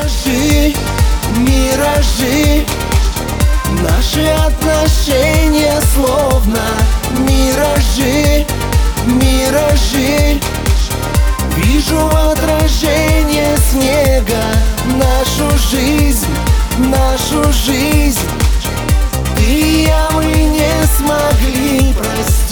Миражи, миражи, наши отношения словно миражи, миражи. Вижу отражение снега, нашу жизнь, нашу жизнь. Ты и я, мы не смогли простить.